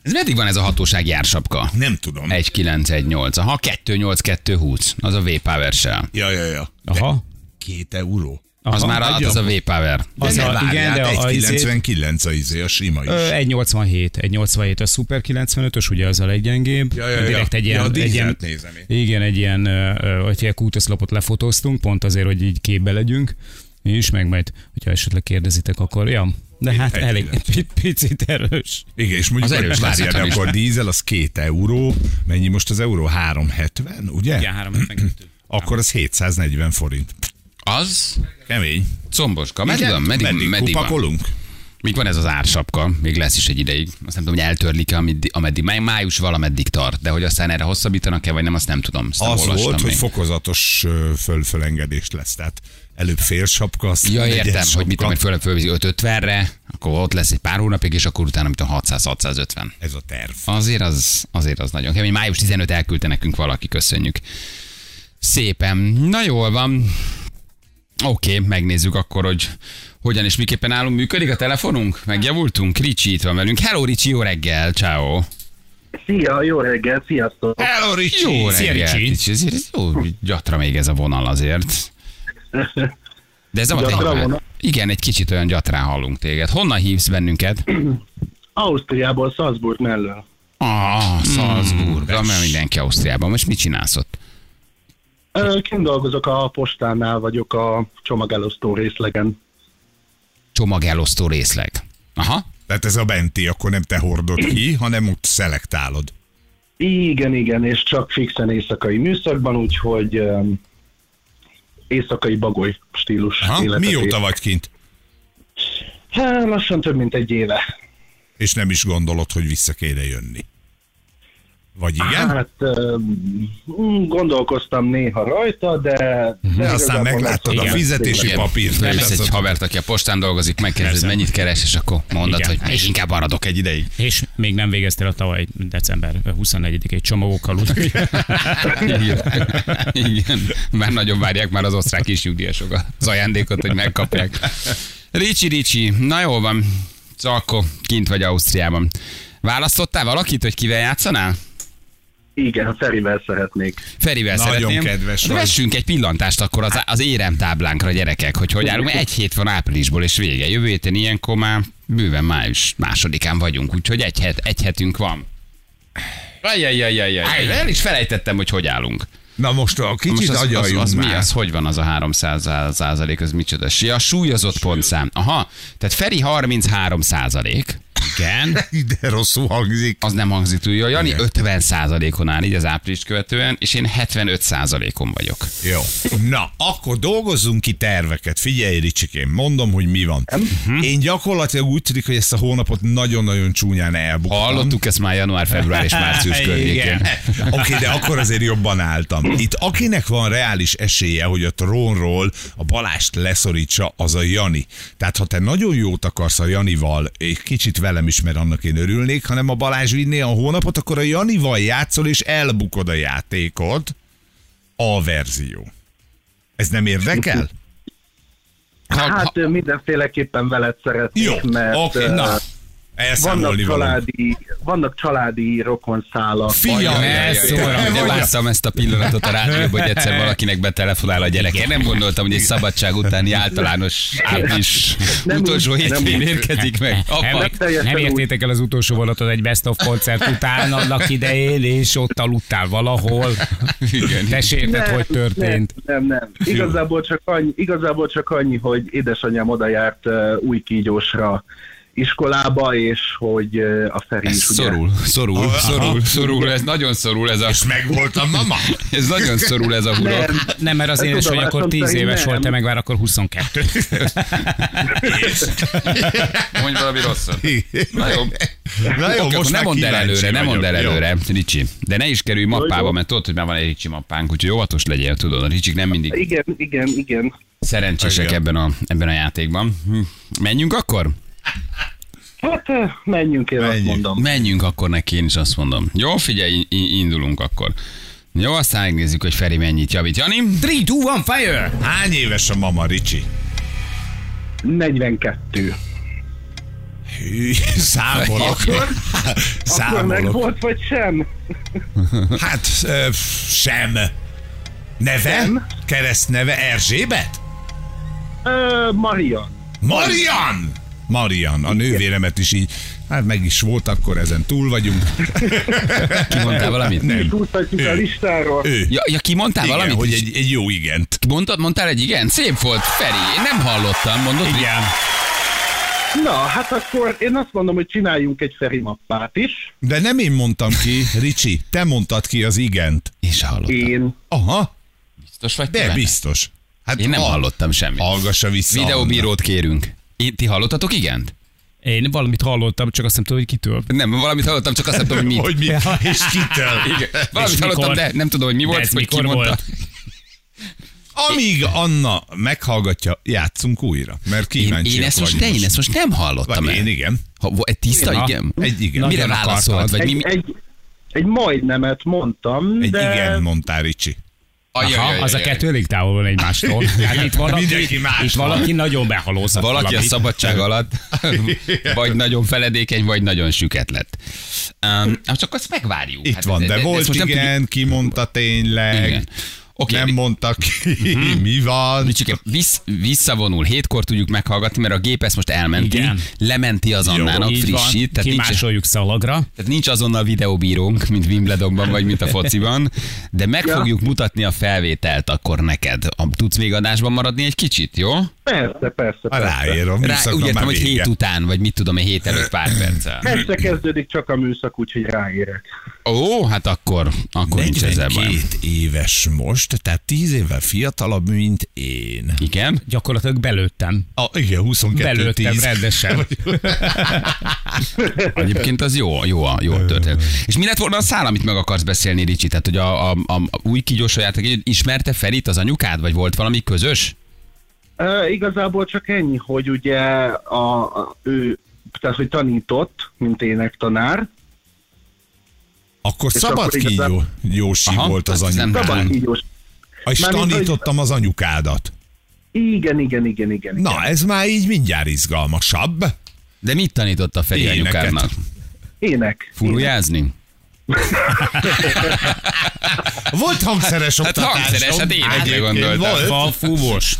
Ez meddig van ez a hatósági ársapka? Nem tudom. egy kilenc egy nyolc. Aha, kettő nyolc kettő húsz. Az a V-Power Shell. Ja, ja, ja. Aha. Két euró. Az Aha, már az, az a V-Power. Az De a, várjál, igen, de a, egy kilencvenkilenc a izé, a sima is. egy nyolcvanhét, egy nyolcvanhét a Super kilencvenötös, ugye az a leggyengébb. Ja, ja, ja. Direkt egy Ja, ilyen, a egy dízelt ilyen nézem én. igen, egy ilyen, ö, hogy egy kútoszlapot lefotóztunk, pont azért, hogy így képbe legyünk. Mi is, meg majd, hogyha esetleg kérdezitek, akkor ja. De hát Egy elég kilenc. pic- picit erős. Igen, és mondjuk, Az erős hogy várjál, de látszott, akkor dízel az két euró, mennyi most az euró? három hetven, ugye? Igen, három hetvenkettő. Akkor az hétszáznegyven forint. Az Kemény. comboska. Meddig van? Meddig, Meddig meddig van? kupakolunk? Míg van ez az ársapka, még lesz is egy ideig. Azt nem tudom, hogy eltörlik-e, ameddig, ameddig máj, május valameddig tart, de hogy aztán erre hosszabbítanak-e, vagy nem, azt nem tudom. Azt nem Az olvastam volt, még. hogy fokozatos ö, föl fölengedést lesz. Tehát előbb fél sapka, aztán Ja, negyed értem, hogy mit tudom, sapka. hogy föl fölviszi öt ötvenre, akkor ott lesz egy pár hónapig, és akkor utána mit tudom, hatszáz hatszázötven. Ez a terv. Azért az, azért az nagyon kemény. május tizenötödike elküldte nekünk valaki, köszönjük. Szépen. Na jól van. Oké, okay, megnézzük akkor, hogy hogyan és miképpen állunk. Működik a telefonunk? Megjavultunk? Ricsi itt van velünk. Hello Ricsi, jó reggel, ciao. Szia, jó reggel, sziasztok! Hello, Ricsi! Jó Szia, reggel, Ricsi. Ricsi. Ez, ez jó, gyatra még ez a vonal azért. De ez a Gyatra vonal? Igen, egy kicsit olyan gyatrán hallunk téged. Honnan hívsz bennünket? Ausztriából, Salzburg mellől. Ah, Salzburg. Mm, mert mindenki Ausztriában. Most mit csinálsz ott? Ö, Kint dolgozok a postánál, vagyok a csomagelosztó részlegen. Csomagelosztó részleg. Aha. Tehát ez a benti, akkor nem te hordod ki, hanem ott szelektálod. Igen, igen, és csak fixen éjszakai műszakban, úgyhogy um, éjszakai bagoly stílus. Aha, életet mióta él. vagy kint? Hát lassan több mint egy éve. És nem is gondolod, hogy vissza kéne jönni. Vagy igen? Hát um, gondolkoztam néha rajta, de... de Aztán igazából megláttad a nem- fizetési Igen. papírt. Felmész egy az- havert, aki a postán dolgozik, megkérdezed, Persze. mennyit keres, és akkor mondod, Igen. hogy még inkább maradok egy ideig. És még nem végeztél a tavaly december huszonnegyedikei csomagokkal, úgy. Igen. Igen. Már nagyon várják már az osztrák kisnyugdíjasok az ajándékot, hogy megkapják. Ricsi, Ricsi, na jól van. Szóval akkor kint vagy Ausztriában. Választottál valakit, hogy kivel játszanál? Igen, Ferivel szeretnék. Ferivel Nagyon szeretném. kedves De vagy. vessünk egy pillantást akkor az, az éremtáblánkra, gyerekek, hogy hogy állunk. Egy hét van áprilisból, és vége. Jövő héten ilyenkor már bőven május másodikán vagyunk, úgyhogy egy, het, egy hetünk van. Ajjajjajjajjaj. El is felejtettem, hogy hogy állunk. Na most a kicsit Most az, az, agyaljunk az mi már. az? Hogy van az a háromszáz százalék? Az micsoda? Ja, súlyozott pontszám. Aha, tehát Feri harminchárom százalék. Igen. De rosszul hangzik. Az nem hangzik túl jól. Jani Igen. ötven százalékon áll így az április követően, és én hetvenöt százalékon vagyok. Jó. Na, akkor dolgozzunk ki terveket. Figyelj, Ricsikém, mondom, hogy mi van. Én gyakorlatilag úgy tűnik, hogy ezt a hónapot nagyon-nagyon csúnyán elbuktam. Hallottuk ezt már január, február és március környékén. Igen. Oké, de akkor azért jobban álltam. Itt akinek van reális esélye, hogy a trónról a Balást leszorítsa, az a Jani. Tehát ha te nagyon jót akarsz a Janival, egy kicsit velem is, mert annak én örülnék, hanem a Balázs vinné a hónapot, akkor a Janival játszol, és elbukod a játékot. A verzió. Ez nem érdekel? Ha, Hát ha, mindenféleképpen veled szeretnék, Jó, mert oké, ö, na. vannak Elszámolni való. családi, vannak családi rokonszálak. Fiam, Jaj, jaj, ez jaj, szóra, jaj, de hogy- vártam ezt a pillanatot a rádióban, hogy egyszer valakinek betelefonál a gyerek. Én nem gondoltam, hogy egy szabadság utáni általános április Nem utolsó úgy, nem hétvégén úgy. érkezik meg. Apa, Nem, teljesen nem úgy. értétek el az utolsó vonatot egy best of koncert után annak idején, és ott aludtál valahol. igen. Te sérted, hogy történt. Nem, nem, nem. Igazából csak annyi, igazából csak annyi hogy édesanyám oda járt uh, új kígyósra iskolába, és hogy uh, a Feri Ez is ugye... szorul, szorul, Aha. szorul, szorul, ez nagyon szorul ez a... És megvolt a mama. Ez nagyon szorul ez a hura. Nem, Nem, mert az Ez édes, hogy tudomásom akkor tíz szerint éves nem. volt, te meg már akkor huszonkettő. Mondj valami rosszat. Na jó. Na jó, Oké, most akkor ne már mondd el kíváncsi előre, ne mondd el vagyok. Jó. előre, Ricsi. De ne is kerülj mappába, jó. mert tudod, hogy már van egy Ricsi mappánk, úgyhogy óvatos legyél, tudod. A Ricsik nem mindig Igen, igen, igen. szerencsések Igen. ebben a, ebben a játékban. Hm. Menjünk akkor? Hát uh, menjünk, én azt Menjünk. mondom. Menjünk akkor neki, én is azt mondom. Jó, figyelj, i- indulunk akkor. Jó, aztán megnézzük, hogy Feri mennyit javít. Jani? három, kettő, egy, fire! Hány éves a mama, Ricsi? negyvenkettő. Hű, számolok. Akkor, akkor meg Számolok. volt, vagy sem? Hát, ö, sem. Neve? Sem. Keresztneve Erzsébet? Ö, Marian. Marian! Marian, a nővéremet is így, hát meg is volt, akkor ezen túl vagyunk. Kimondtál valamit? Nem. Tudhatjuk a Ő. listáról. Ő. Ja, ja kimondtál Igen, valamit? hogy is? egy, egy jó igent. Mondtad, mondtál egy igen? Szép volt, Feri. Én nem hallottam, mondod? Igen. Na, hát akkor én azt mondom, hogy csináljunk egy Feri mappát is. De nem én mondtam ki, Ricsi, te mondtad ki az igent. Én se hallottam. Én. Aha, Biztos vagy te de benne? biztos. Hát Én nem hall- hallottam semmit. Hallgassa vissza. Videóbírót kérünk. Én, ti hallottatok igent? Én valamit hallottam, csak azt nem tudom, hogy kitől. Nem, valamit hallottam, csak azt nem tudom, hogy mit. Hogy mi? És kitől? Igen. Valamit És hallottam, mikor? de nem tudom, hogy mi De volt, ez hogy ki mikor mondta. volt? Amíg Anna meghallgatja, játszunk újra. Mert Én, kíváncsiak én ezt most, de vagyunk. én ezt most nem hallottam Vagy el. én igen. Ha, vo- egy tiszta Na, igen? Egy igen. Mire Nagyon válaszolt? akartad. Vagy mi, Egy, mi? egy, egy majdnemet mondtam, Egy de... igen mondtál, Ricsi. Ajaj, Aha, ajaj, az a ajaj. kettő elég távol van egymástól. Hát itt valaki, Mindenki más itt van. valaki nagyon behalózott. Valaki a valamit. szabadság alatt vagy nagyon feledékeny, vagy nagyon süket lett. Um, csak azt megvárjuk. Itt Hát van, ez- de ez- volt ezt most nem igen, tudjuk- ki mondta tényleg. Igen. Oké. Nem mondta ki, mi van. Ricsike, vissz, visszavonul, hétkor tudjuk meghallgatni, mert a gép ezt most elmenti, Igen. lementi az Annának, Így van, frissít, tehát nincs, kimásoljuk szalagra. tehát nincs azonnal videóbírónk, mint Wimbledonban, vagy mint a fociban, de meg Ja. fogjuk mutatni a felvételt akkor neked. A- Tudsz még adásban maradni egy kicsit, jó? Persze, persze, Ha persze. ráérom, Rá, műszaknak úgy értem, már hogy vége. hét után, vagy mit tudom, egy hét előtt pár perccel. Persze kezdődik csak a műszak, úgyhogy ráérek. Ó, hát akkor, akkor nincs ezzel baj. negyvenkét éves most, tehát tíz évvel fiatalabb, mint én. Igen? Gyakorlatilag belőttem. A, igen, huszonkettő Belőttem tíz. rendesen. Egyébként az jó, jó, a- jó a történet. És mi lett volna a szál, amit meg akarsz beszélni, Ricsi? Tehát, hogy a, a, a, a új kígyós sajátok, ismerte Ferit az anyukád, vagy volt valami közös? Uh, igazából csak ennyi, hogy ugye a, a, ő, tehát hogy tanított, mint énektanár. Akkor És szabad akkor igazán- kígyó, Jósi Aha, volt az hát ez nem anyukám. talán. Szabad kígyós. És Mármint, tanítottam az anyukádat. Igen, igen, igen, igen. Na, igen. ez már így mindjárt izgalmasabb. De mit tanított a Feri Éneket. anyukádnak? Ének. Furujázni? Volt hangszeres Hát oktatásom. hangszeres, hát énekre Egyébként gondoltam. volt. Falfúvós.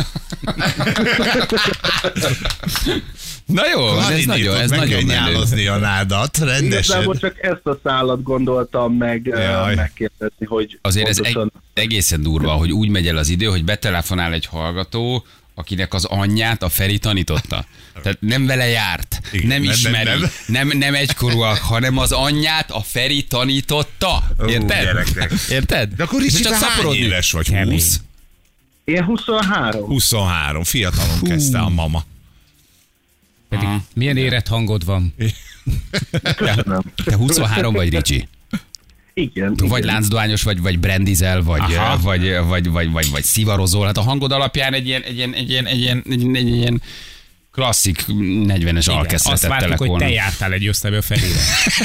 Na jó, ez Klarinétot nagyon, ez meg nagyon kell menő. nyálazni a nádat, rendesen. Igazából csak ezt a szállat gondoltam meg Jaj. uh, megkérdezni, hogy Azért ez egy, pontosan- egészen durva, hogy úgy megy el az idő, hogy betelefonál egy hallgató, akinek az anyját a Feri tanította. Tehát nem vele járt, Igen, nem nem, nem, ismeri, nem, nem. nem, nem egykorúak, hanem az anyját a Feri tanította. Érted? gyerekek. Érted? De akkor És is csak csak hány szaporodni. éves vagy? Kemény. húsz? Én huszonhárom. huszonhárom. Fiatalon kezdte a mama. Pedig milyen érett hangod van? Köszönöm. Te huszonhárom vagy, Ricsi? Igen. Vagy igen. láncdohányos, vagy, vagy brandizel, vagy, Aha. vagy, vagy, vagy, vagy, vagy szivarozol. Hát a hangod alapján egy ilyen, egy ilyen, egy ilyen, egy ilyen, egy ilyen, egy ilyen klasszik negyvenes Igen, alkeszre azt vártuk, tettelek hogy volna. te jártál egy osztályba felére.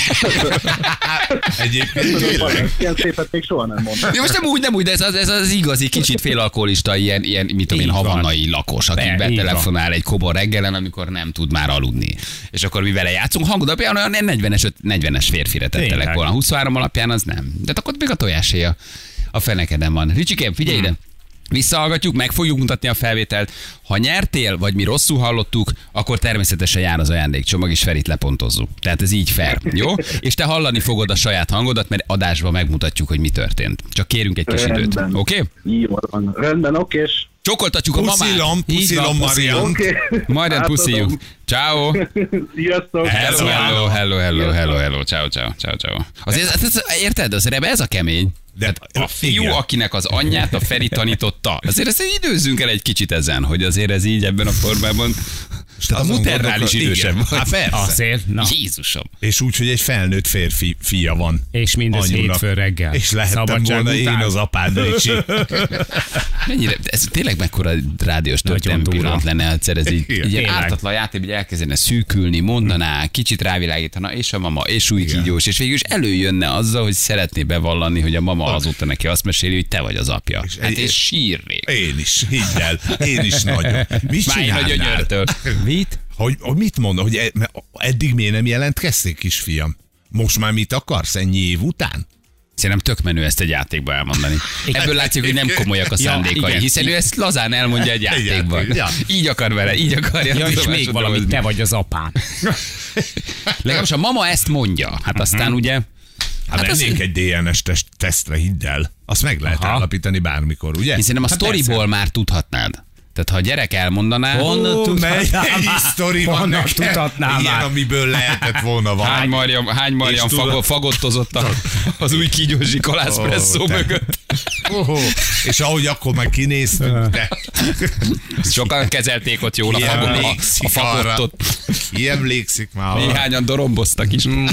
Egyébként Tudom, tényleg. Balázs, ilyen szépet még soha nem mondtam. Ja, most nem úgy, nem úgy, de ez az, ez az igazi, kicsit félalkoholista, ilyen, ilyen mit tudom én, Így van. havannai lakos, aki Be, így betelefonál egy kobor reggelen, amikor nem tud már aludni. És akkor mi vele játszunk, hangod alapján olyan negyvenes, öt- negyvenes férfire tettelek Tényleg. volna. huszonhárom alapján az nem. De akkor még a tojásé a, a fenekeden van. Ricsikém, figyelj ide! Visszahallgatjuk, meg fogjuk mutatni a felvételt. Ha nyertél, vagy mi rosszul hallottuk, akkor természetesen jár az ajándékcsomag, és Ferit lepontozzuk. Tehát ez így fair, jó? És te hallani fogod a saját hangodat, mert adásban megmutatjuk, hogy mi történt. Csak kérünk egy kis időt. Rendben. Oké? Okay? Jó van. Rendben, okés. Csokoltatjuk a mamát. Puszilom, Így puszilom, van, Marian. Oké. Majd Átadom. pusziljuk. Ciao. Sziasztok. Hello, hello, hello, hello, hello, hello. Ciao, ciao, ciao, ciao. Azért, ez, ez, érted? Az rebe ez a kemény. De De a fiú, igen. akinek az anyját a Feri tanította. Azért ezt időzzünk el egy kicsit ezen, hogy azért ez így ebben a formában. Tehát a Azon muterrális gondolkodom, idősebb igen. vagy. Hát persze. Azért, na. Jézusom. És úgy, hogy egy felnőtt férfi fia van. És mindez anyunak. hétfőn reggel. És lehettem Szabadság volna után. én az apád, Ricsi. Mennyire, ez tényleg mekkora rádiós történelmi durva. pillanat lenne egyszer, ez így, Igen. így ilyen Tényleg. ártatlan játék, hogy elkezdene szűkülni, mondaná, kicsit rávilágítana, és a mama, és új kígyós, és végül is előjönne azzal, hogy szeretné bevallani, hogy a mama azóta neki azt meséli, hogy te vagy az apja. És Hát egy- és sírnék. Én is, hidd el. Én is nagyon. Mit Fáj a csinálnál? gyönyörtől. Mit? Hogy, hogy mit mondom, hogy eddig miért nem jelentkezték, kisfiam? Most már mit akarsz ennyi év után? Szerintem tök menő ezt egy játékban elmondani. Ebből látszik, hogy nem komolyak a szándékai, ja, hiszen ő ezt lazán elmondja egy játékban. Ja. Így akar vele, így akarja. Ja, és még valami, te vagy az apám. Legalábbis a mama ezt mondja. Hát aztán ugye... Hát, hát mennénk az... egy dé en es tesztre, hidd el. Azt meg lehet Aha. állapítani bármikor, ugye? Hiszen a hát sztoriból már tudhatnád. Tehát ha a gyerek elmondaná... Honnan tudhatnál már? Sztori van nekem. Ilyen, amiből lehetett volna valami. Hány Mariam, hány Mariam fag, fagottozott a, az új kígyózsi kalászpresszó oh, mögött. Oh, és ahogy akkor már kinéztünk, de... Sokan kezelték ott jól a, fagot, a, a fagottot. Ki emlékszik már? Néhányan doromboztak is. Mm.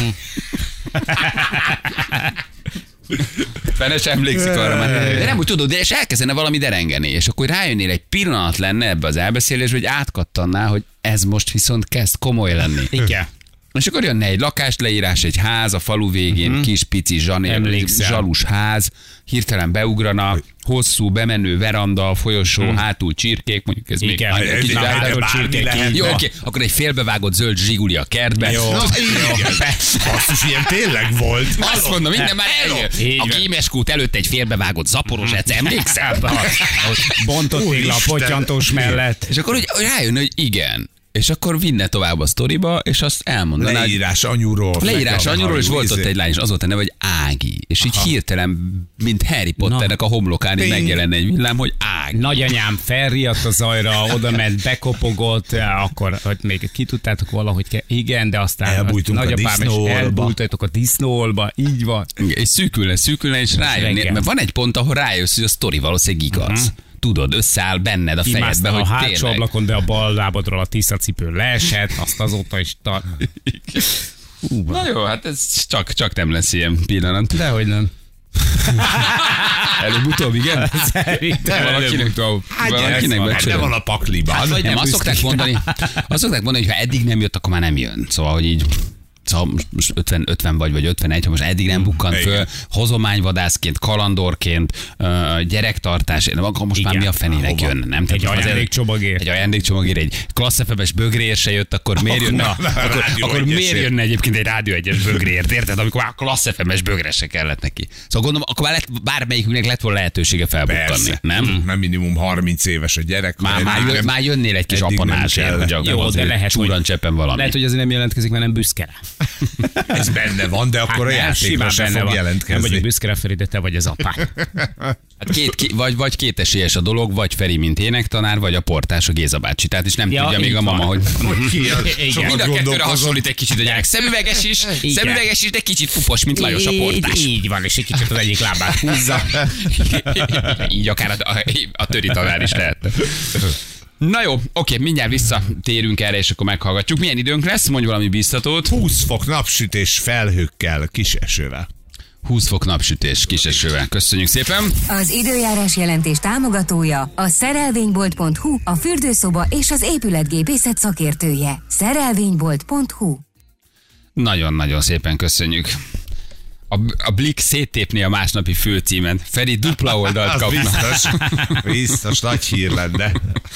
Fene sem emlékszik arra már. De nem úgy tudod, de és elkezdene valami derengeni, és akkor rájönnél egy pillanat lenne ebbe az elbeszélésbe, hogy átkattannál, hogy ez most viszont kezd komoly lenni. Igen. És akkor jönne egy lakásleírás, egy ház a falu végén, uh-huh. kis pici zsanér, zsalus ház, hirtelen beugrana, hosszú, bemenő veranda, folyosó, uh-huh. hátul csirkék, mondjuk ez igen, még... Igen, hátul csirkék. Jó, oké, akkor egy félbevágott zöld zsiguli a kertbe. Jó, no, igen. Azt is ilyen tényleg volt. Azt mondom, minden már eljön. A Kémeskút előtt egy félbevágott zaporozsec, emlékszel? Bontott tégla a pottyantós mellett. És akkor úgy rájön, hogy igen. És akkor vinne tovább a sztoriba, és azt elmondaná. Leírás anyuról. Leírás anyuról, és volt ott egy lány, és az volt a neve, hogy Ági. És így Aha. hirtelen, mint Harry Potternek a homlokán így megjelenne egy villám, hogy Ági. Nagyanyám felriadt a zajra, oda ment, bekopogott, akkor hogy még ki tudtátok valahogy, ke- igen, de aztán elbújtunk a disznóolba. Elbújtatok a disznóolba, így van. És szűkülne, szűkülne, és rájönni. Mert van egy pont, ahol rájössz, hogy a sztori valószínűleg igaz. Uh-huh. Tudod, összeáll benned a fejedbe, hogy a hátsó ablakon, de a bal lábadról a tisztacipő leesett, azt azóta is tart. Na jó, hát ez csak, csak nem lesz ilyen pillanat. Dehogy nem. Előbb-utóbb, igen? Valakinek, valakinek becsülöm. Nem van a pakliban. Hát, nem, azt szokták mondani, azt szokták mondani, hogy ha eddig nem jött, akkor már nem jön. Szóval, hogy így... Szóval most ötven, ötven vagy, vagy ötvenegy, ha most eddig nem bukkant föl, hozományvadászként, kalandorként, gyerektartásért, akkor most igen. Már mi a fenének jön, nem? Egy ajándékcsomagért. Egy ajándékcsomagért, egy Klassz ef em-es bögréért se jött, akkor miért jönne, na, akkor, akkor miért jönne egyébként egy Rádió egyes bögréért, érted? Amikor már Klassz ef em-es bögre se kellett neki. Szóval gondolom, akkor már lett, bármelyikünknek lett volna lehetősége felbukkanni, nem? Nem minimum harminc éves a gyerek. Már, már, jön, már jönnél egy kis apanásért, hogy jó, de lehet, csúrancseppen valami. Lehet, hogy azért nem jelentkezik, mert nem büszke rá. Ez benne van, de akkor hát a játékban sem fog van. Jelentkezni. Nem vagyok büszke rá, Feri, de te vagy az apám. Hát két, két, vagy, vagy két esélyes a dolog, vagy Feri, mint énektanár, vagy a portás, a Géza bácsi. Tehát is nem ja, tudja még a mama, hogy... Mind a kettőre hasonlít egy kicsit a gyerek. Szemüveges is, igen. Szemüveges is, de kicsit pupos, mint Lajos a portás. Így van, és egy kicsit az egyik lábát húzza. Így akár a, a, a töri tanár is lehet. Na jó, oké, mindjárt visszatérünk erre, és akkor meghallgatjuk. Milyen időnk lesz? Mondj valami biztatót. húsz fok napsütés felhőkkel, kis esővel. húsz fok napsütés, kis esővel. Köszönjük szépen. Az időjárás jelentés támogatója a szerelvénybolt pont hu, a fürdőszoba és az épületgépészet szakértője. szerelvénybolt pont hu. Nagyon-nagyon szépen köszönjük. A, a Blik széttépné a másnapi főcímen. Feri dupla oldalt kapna. Biztos, biztos nagy hír lenne.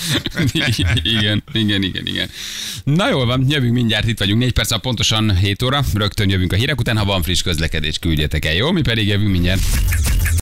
igen, igen, igen, igen. Na jól van, jövünk mindjárt, itt vagyunk. Négy perc, pontosan hét óra. Rögtön jövünk a hírek után, ha van friss közlekedés, küldjetek el, jó? Mi pedig jövünk mindjárt.